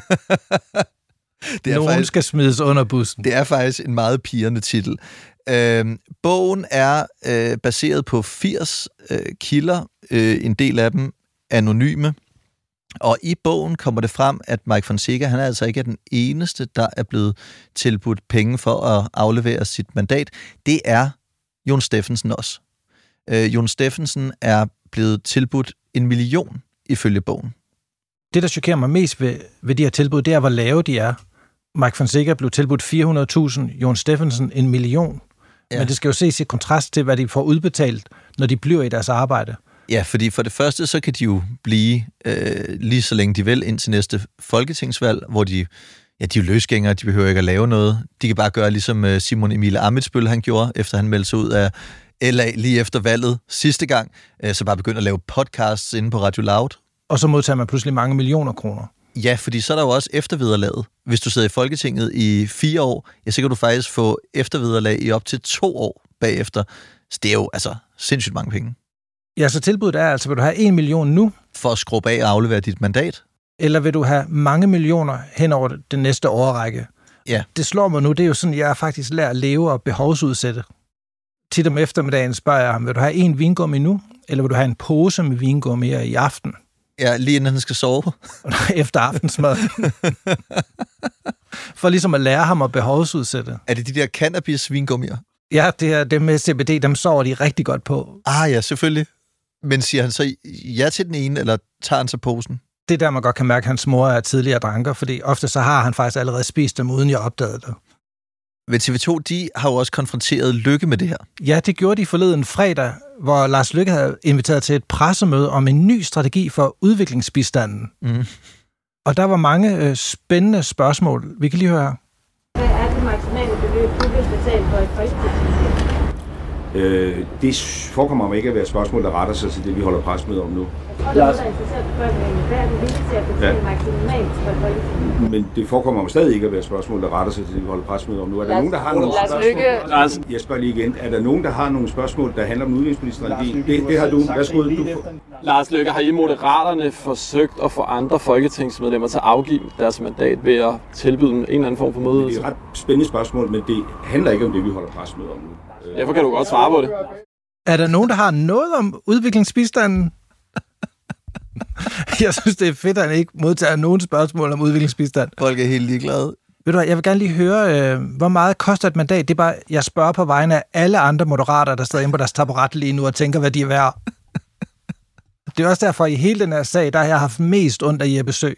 Nogen skal smides under bussen. Det er faktisk en meget pirrende titel. Bogen er baseret på 80 kilder, en del af dem anonyme, og i bogen kommer det frem, at Mike Fonseca, han er altså ikke den eneste, der er blevet tilbudt penge for at aflevere sit mandat. Det er Jon Steffensen også. Jon Steffensen er blevet tilbudt 1 million ifølge bogen. Det, der chokerer mig mest ved de her tilbud, det er, hvor lave de er. Mike Fonseca blev tilbudt 400.000, Jon Steffensen 1 million. Ja. Men det skal jo ses i kontrast til, hvad de får udbetalt, når de bliver i deres arbejde. Ja, fordi for det første, så kan de jo blive lige så længe de vil indtil næste folketingsvalg, hvor de er jo løsgængere, de behøver ikke at lave noget. De kan bare gøre ligesom Simon Emil Ammitzbøll han gjorde, efter han meldte sig ud af LA lige efter valget sidste gang, så bare begynde at lave podcasts inde på Radio Loud. Og så modtager man pludselig mange millioner kroner. Ja, fordi så er der jo også eftervederlaget. Hvis du sidder i Folketinget i 4 år, så kan du faktisk få eftervederlag i op til 2 år bagefter. Så det er jo altså sindssygt mange penge. Ja, så tilbuddet er altså, vil du have 1 million nu? For at skrubbe af og aflevere dit mandat? Eller vil du have mange millioner hen over den næste årrække? Ja. Det slår mig nu, det er jo sådan, jeg har faktisk lært at leve og behovsudsætte. Tit om eftermiddagen spørger jeg ham, vil du have 1 vingummi nu? Eller vil du have en pose med vingummier i aften? Ja, lige inden han skal sove. Efter aftensmad. For ligesom at lære ham at behovsudsætte. Er det de der cannabis-vingummier? Ja, det er dem med CBD, dem sover de rigtig godt på. Ah ja, selvfølgelig. Men siger han så ja til den ene, eller tager han så posen? Det er der, man godt kan mærke, at hans mor er tidligere dranker, fordi ofte så har han faktisk allerede spist dem, uden jeg opdagede det. Men TV2, de har jo også konfronteret Løkke med det her. Ja, det gjorde de forleden fredag, hvor Lars Løkke havde inviteret til et pressemøde om en ny strategi for udviklingsbistanden. Mm. Og der var mange spændende spørgsmål. Vi kan lige høre. Hvad er det maksimale beløb, du vil betale for et folketingsmedlem? Det forekommer mig ikke at være et spørgsmål, der retter sig til det, vi holder pressemøde om nu. Og der er interesseret befolkningen. Hvad er den vilje til at betale maksimalt for et folketingsmedlem? Men det forekommer mig stadig ikke at være et spørgsmål, der retter sig til det, vi holder pressemøde om nu. Er der nogen, der har nogle spørgsmål? Jeg spørger lige igen. Er der nogen, der har nogle spørgsmål, der handler om udviklingspolitisk strategi? Det har du. Værsgo. Lars Løkke, har I Moderaterne forsøgt at få andre folketingsmedlemmer til at afgive deres mandat ved at tilbyde dem en eller anden form for møde? Det er et ret spændende spørgsmål, men det handler ikke om det, vi holder pressemøde om nu. Derfor kan du godt svare på det. Er der nogen, der har noget om udviklingsbistanden? Jeg synes, det er fedt, at han ikke modtager nogen spørgsmål om udviklingsbistand. Folk er helt ligeglade. Ved du hvad, jeg vil gerne lige høre, hvor meget koster et mandat? Det er bare, jeg spørger på vegne af alle andre moderater, der sidder inde på deres taburet lige nu og tænker, hvad de er værd. Det er også derfor, i hele den her sag, der har jeg haft mest ondt af Jeppe Søe.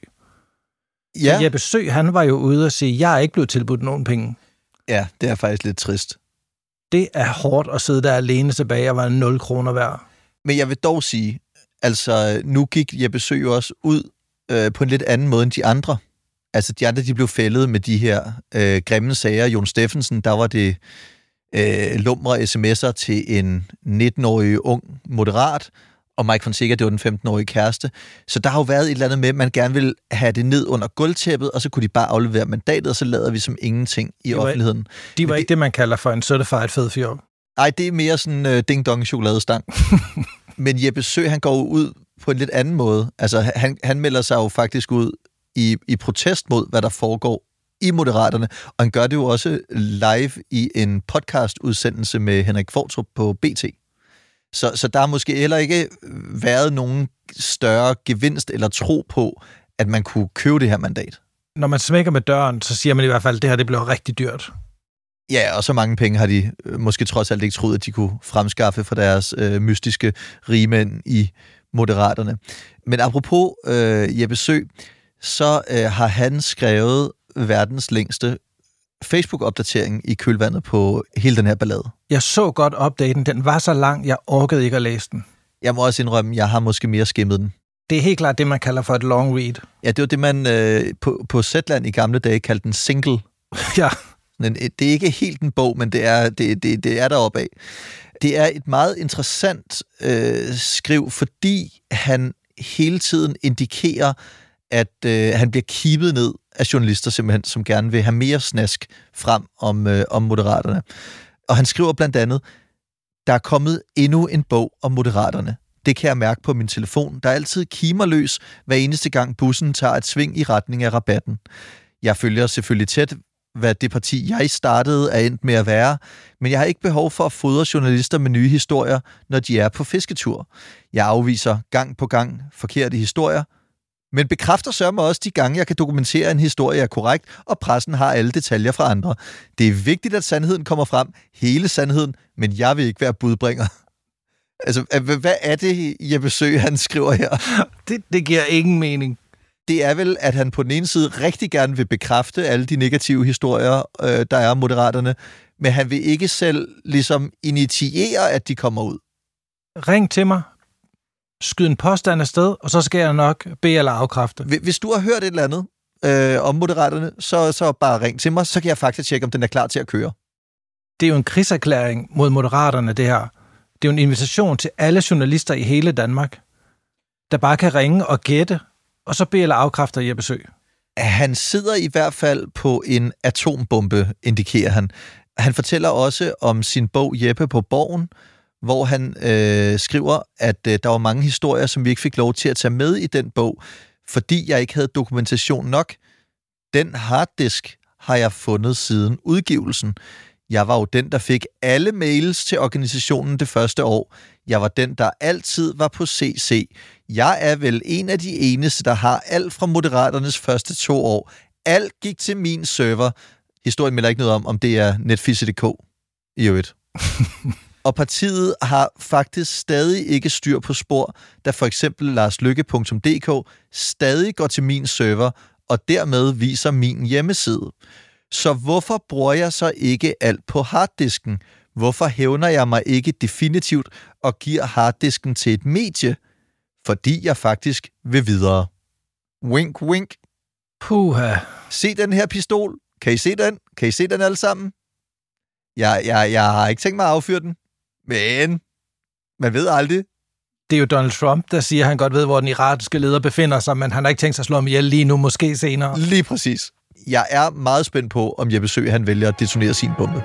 Ja. Jeppe Søe, han var jo ude og sige, jeg er ikke blevet tilbudt nogen penge. Ja, det er faktisk lidt trist. Det er hårdt at sidde der alene tilbage og være 0 kroner værd. Men jeg vil dog sige, altså nu gik Jeppe Søe jo også ud på en lidt anden måde end de andre. Altså de andre, de blev fældet med de her grimme sager. Jon Steffensen, der var det lumre sms'er til en 19-årig ung moderat, og Mike Fonseca, det var den 15-årige kæreste. Så der har jo været et eller andet med, at man gerne vil have det ned under gulvtæppet, og så kunne de bare aflevere mandatet, og så lader vi som ingenting i offentligheden. De var ikke det, man kalder for en certified fed fyr. Nej, det er mere sådan ding-dong chokoladestang. Men Jeppe Søe, han går ud på en lidt anden måde. Altså, han melder sig jo faktisk ud i protest mod, hvad der foregår i Moderaterne, og han gør det jo også live i en podcast-udsendelse med Henrik Qvortrup på BT. Så der har måske heller ikke været nogen større gevinst eller tro på, at man kunne købe det her mandat. Når man smækker med døren, så siger man i hvert fald, at det her det bliver rigtig dyrt. Ja, og så mange penge har de måske trods alt ikke troet, at de kunne fremskaffe for deres mystiske rigmænd i Moderaterne. Men apropos Jeppe Søe, så har han skrevet verdens længste Facebook-opdatering i kølvandet på hele den her ballade. Jeg så godt updaten. Den var så lang, jeg orkede ikke at læse den. Jeg må også indrømme, jeg har måske mere skimmet den. Det er helt klart det, man kalder for et long read. Ja, det var det, man på Zetland i gamle dage kaldte en single. Ja. Men det er ikke helt en bog, men det er deroppe af. Det er et meget interessant skriv, fordi han hele tiden indikerer, at han bliver kibet ned af journalister, simpelthen, som gerne vil have mere snask frem om Moderaterne. Og han skriver blandt andet, der er kommet endnu en bog om Moderaterne. Det kan jeg mærke på min telefon, der altid kimer løs, hver eneste gang bussen tager et sving i retning af rabatten. Jeg følger selvfølgelig tæt, hvad det parti, jeg startede, er endt med at være, men jeg har ikke behov for at fodre journalister med nye historier, når de er på fisketur. Jeg afviser gang på gang forkerte historier, men bekræfter sørme også de gange, jeg kan dokumentere en historie er korrekt, og pressen har alle detaljer fra andre. Det er vigtigt, at sandheden kommer frem, hele sandheden, men jeg vil ikke være budbringer. Altså, hvad er det, Jeppe Søe, han skriver her? Det giver ingen mening. Det er vel, at han på den ene side rigtig gerne vil bekræfte alle de negative historier, der er om Moderaterne, men han vil ikke selv ligesom initiere, at de kommer ud. Ring til mig. Skyd en påstand afsted, og så skal jeg nok bede eller afkræfte. Hvis du har hørt et eller andet om Moderaterne, så bare ring til mig, så kan jeg faktisk tjekke, om den er klar til at køre. Det er jo en krigserklæring mod Moderaterne, det her. Det er jo en invitation til alle journalister i hele Danmark, der bare kan ringe og gætte, Og så eller afkræfter Jeppe Søe? Han sidder i hvert fald på en atombombe, indikerer han. Han fortæller også om sin bog Jeppe på Borgen, hvor han skriver, at der var mange historier, som vi ikke fik lov til at tage med i den bog, fordi jeg ikke havde dokumentation nok. Den harddisk har jeg fundet siden udgivelsen. Jeg var jo den, der fik alle mails til organisationen det første år. Jeg var den, der altid var på CC. Jeg er vel en af de eneste, der har alt fra Moderaternes første 2 år. Alt gik til min server. Historien melder ikke noget om det er netfisse.dk i øvrigt. Og partiet har faktisk stadig ikke styr på spor, da for eksempel larslykke.dk stadig går til min server, og dermed viser min hjemmeside. Så hvorfor bruger jeg så ikke alt på harddisken? Hvorfor hævner jeg mig ikke definitivt og giver harddisken til et medie? Fordi jeg faktisk vil videre. Wink, wink. Puha. Se den her pistol. Kan I se den? Kan I se den alle sammen? Jeg har ikke tænkt mig at affyre den. Men man ved aldrig. Det er jo Donald Trump, der siger, at han godt ved, hvor den iranske leder befinder sig, men han har ikke tænkt sig at slå ham ihjel lige nu, måske senere. Lige præcis. Jeg er meget spændt på, om Jeppe Søe han vælger at detonere sin bombe.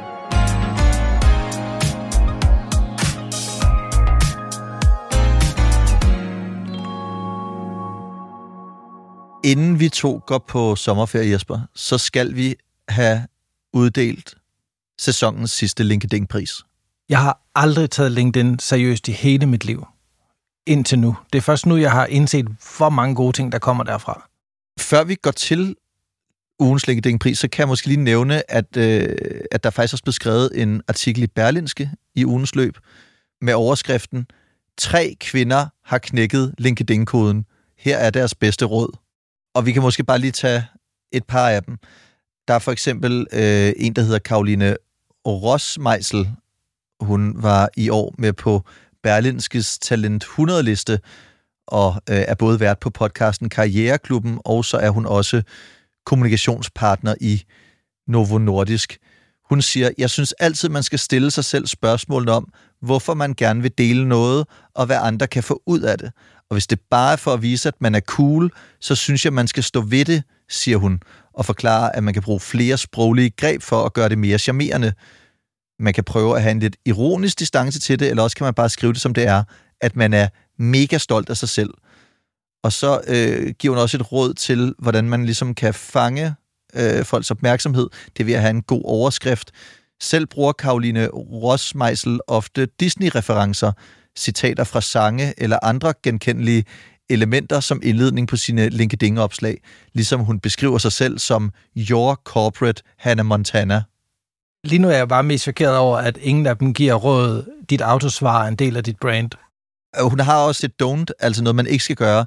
Inden vi to går på sommerferie, Jesper, så skal vi have uddelt sæsonens sidste LinkedIn-pris. Jeg har aldrig taget LinkedIn seriøst i hele mit liv. Indtil nu. Det er først nu, jeg har indset, hvor mange gode ting, der kommer derfra. Før vi går til ugens LinkedIn-pris, så kan jeg måske lige nævne, at der faktisk også blevet skrevet en artikel i Berlingske i ugens løb med overskriften 3 kvinder har knækket LinkedIn-koden. Her er deres bedste råd. Og vi kan måske bare lige tage et par af dem. Der er for eksempel en, der hedder Caroline Rosmeisel. Hun var i år med på Berlingskes Talent 100-liste og er både vært på podcasten Karriereklubben, og så er hun også kommunikationspartner i Novo Nordisk. Hun siger, jeg synes altid, man skal stille sig selv spørgsmålene om, hvorfor man gerne vil dele noget, og hvad andre kan få ud af det. Og hvis det bare er for at vise, at man er cool, så synes jeg, man skal stå ved det, siger hun, og forklarer, at man kan bruge flere sproglige greb for at gøre det mere charmerende. Man kan prøve at have en lidt ironisk distance til det, eller også kan man bare skrive det, som det er, at man er mega stolt af sig selv. Og så giver hun også et råd til, hvordan man ligesom kan fange folks opmærksomhed. Det er ved at have en god overskrift. Selv bruger Caroline Rosmeisel ofte Disney-referencer, citater fra sange eller andre genkendelige elementer som indledning på sine LinkedIn-opslag, ligesom hun beskriver sig selv som Your Corporate Hannah Montana. Lige nu er jeg bare mest chokeret over, at ingen af dem giver råd, dit autosvar er en del af dit brand. Hun har også et don't, altså noget, man ikke skal gøre.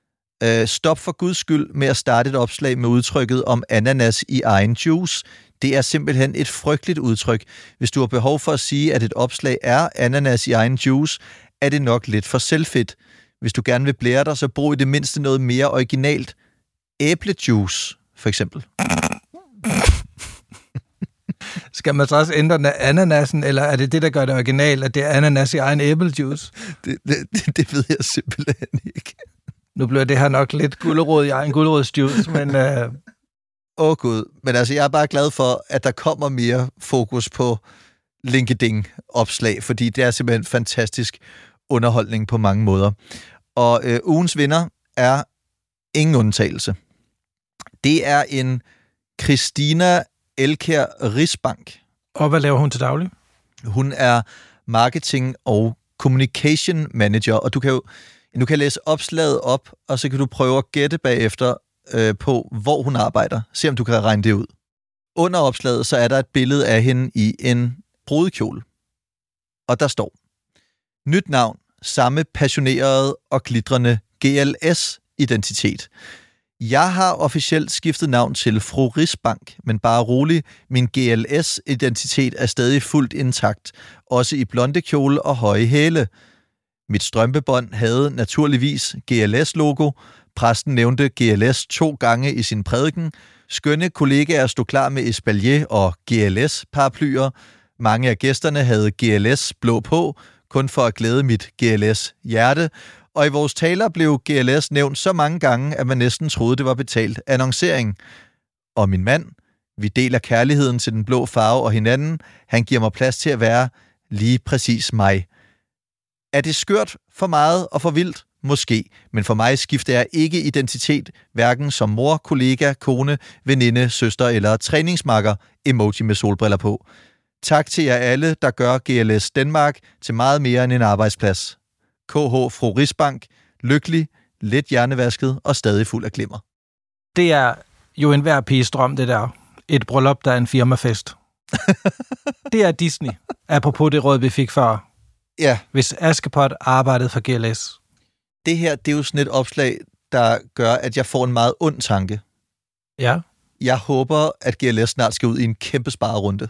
Stop for guds skyld med at starte et opslag med udtrykket om ananas i egen juice. Det er simpelthen et frygteligt udtryk. Hvis du har behov for at sige, at et opslag er ananas i egen juice, er det nok lidt for selvfedt. Hvis du gerne vil blære dig, så brug i det mindste noget mere originalt. Æblejuice, for eksempel. Skal man så også ændre ananasen, eller er det det, der gør det original, at det er ananas i egen æblejuice? Det ved jeg simpelthen ikke. Nu bliver det her nok lidt gulerod i egen gulerodsjuice, men... Gud. Men altså, jeg er bare glad for, at der kommer mere fokus på LinkedIn-opslag, fordi det er simpelthen fantastisk underholdning på mange måder. Og ugens vinder er ingen undtagelse. Det er en Christina Elkjær Risbank. Og hvad laver hun til daglig? Hun er marketing- og communication manager, og du kan læse opslaget op, og så kan du prøve at gætte bagefter på, hvor hun arbejder. Se, om du kan regne det ud. Under opslaget, så er der et billede af hende i en brudekjole. Og der står: nyt navn, samme passionerede og glitrende GLS-identitet. Jeg har officielt skiftet navn til fru Risbank, men bare rolig, min GLS-identitet er stadig fuldt intakt, også i blonde kjole og høje hæle. Mit strømpebånd havde naturligvis GLS-logo. Præsten nævnte GLS 2 gange i sin prædiken. Skønne kollegaer stod klar med espalier og GLS-paraplyer. Mange af gæsterne havde GLS blå på, kun for at glæde mit GLS-hjerte. Og i vores taler blev GLS nævnt så mange gange, at man næsten troede, det var betalt annoncering. Og min mand, vi deler kærligheden til den blå farve og hinanden. Han giver mig plads til at være lige præcis mig. Er det skørt, for meget og for vildt? Måske, men for mig skifter jeg ikke identitet, hverken som mor, kollega, kone, veninde, søster eller træningsmakker, emoji med solbriller på. Tak til jer alle, der gør GLS Danmark til meget mere end en arbejdsplads. KH Fru Risbank, lykkelig, lidt hjernevasket og stadig fuld af glimmer. Det er jo enhver piges drøm, det der. Et bryllup, der er en firmafest. Det er Disney, apropos det råd, vi fik før. Ja. Hvis Askepot arbejdede for GLS. Det her, det er jo sådan et opslag, der gør, at jeg får en meget ond tanke. Ja. Jeg håber, at GLS snart skal ud i en kæmpe sparerunde.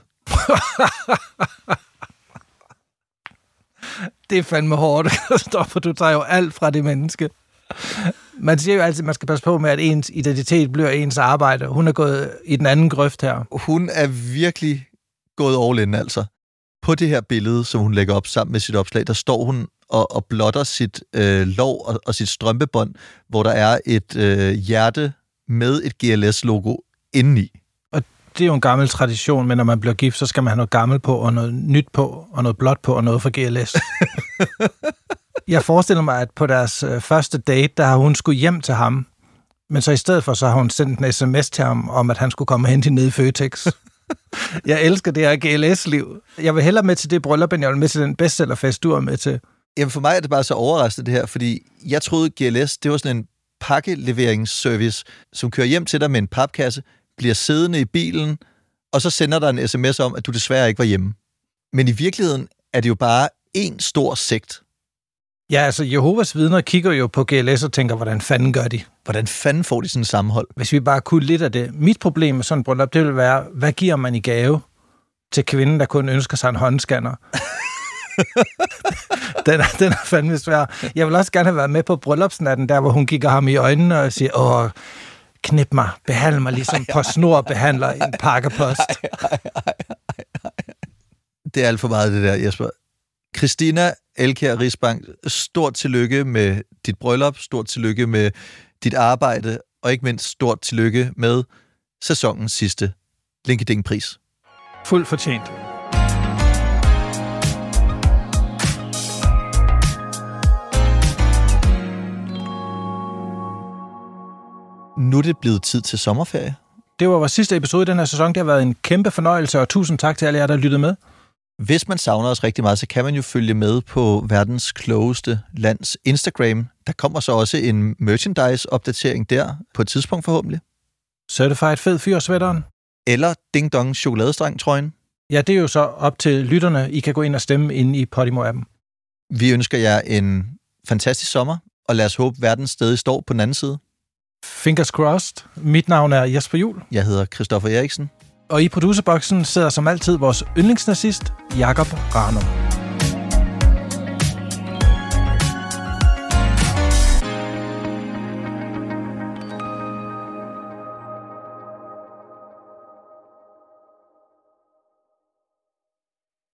Det er fandme hårdt, for du tager jo alt fra det menneske. Man siger jo altid, at man skal passe på med, at ens identitet bliver ens arbejde. Hun er gået i den anden grøft her. Hun er virkelig gået all in, altså. På det her billede, som hun lægger op sammen med sit opslag, der står hun og blotter sit lår og sit strømpebånd, hvor der er et hjerte med et GLS-logo indeni. Og det er jo en gammel tradition, men når man bliver gift, så skal man have noget gammelt på, og noget nyt på, og noget blåt på, og noget for GLS. Jeg forestiller mig, at på deres første date, der har hun skulle hjem til ham, men så i stedet for, så har hun sendt en sms til ham, om at han skulle komme hen til nede i Føtex. Jeg elsker det her GLS-liv. Jeg vil hellere med til det bryllup, end jeg vil med til den bestsellerfest, du er med til. Jamen for mig er det bare så overraskende det her, fordi jeg troede GLS, det var sådan en pakkeleveringsservice, som kører hjem til dig med en papkasse, bliver siddende i bilen, og så sender der en sms om, at du desværre ikke var hjemme. Men i virkeligheden er det jo bare en stor sekt. Ja, altså Jehovas vidner kigger jo på GLS og tænker, hvordan fanden gør de? Hvordan fanden får de sådan et sammenhold? Hvis vi bare kunne lidt af det. Mit problem med sådan en bryllup, det vil være, hvad giver man i gave til kvinden, der kun ønsker sig en håndscanner? den er fandme svær. Jeg vil også gerne have været med på bryllupsnatten, der hvor hun kigger ham i øjnene og siger, knip mig, behandle mig ligesom på snor behandler en pakkepost. Det er alt for meget det der, Jesper. Christina Elkjær Risbank, stort tillykke med dit bryllup, stort tillykke med dit arbejde, og ikke mindst stort tillykke med sæsonens sidste LinkedIn-pris. Fuldt fortjent. Nu er det blevet tid til sommerferie. Det var vores sidste episode i den her sæson. Det har været en kæmpe fornøjelse, og tusind tak til alle jer, der lyttede med. Hvis man savner os rigtig meget, så kan man jo følge med på verdens klogeste lands Instagram. Der kommer så også en merchandise-opdatering der på et tidspunkt forhåbentlig. Certified fed fyr-sweateren. Eller Ding Dong chokoladestreng-trøjen. Ja, det er jo så op til lytterne. I kan gå ind og stemme inde i Podimo-appen. Vi ønsker jer en fantastisk sommer, og lad os håbe, verdens stadig står på den anden side. Fingers crossed. Mit navn er Jesper Juhl. Jeg hedder Christoffer Eriksen. Og i producerboksen sidder som altid vores yndlingsnazist, Jakob Ranum.